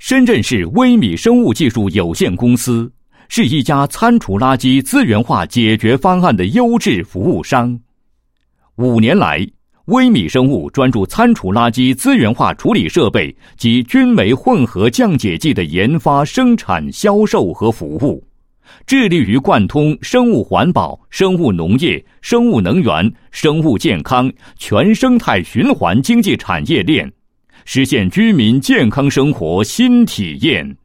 深圳市微米生物技术有限公司是一家餐厨垃圾资源化解决方案的优质服务商。5年来，微米生物专注餐厨垃圾资源化处理设备及菌酶混合降解剂的研发、生产、销售和服务，致力于贯通生物环保、生物农业、生物能源、生物健康全生态循环经济产业链，实现居民健康生活新体验。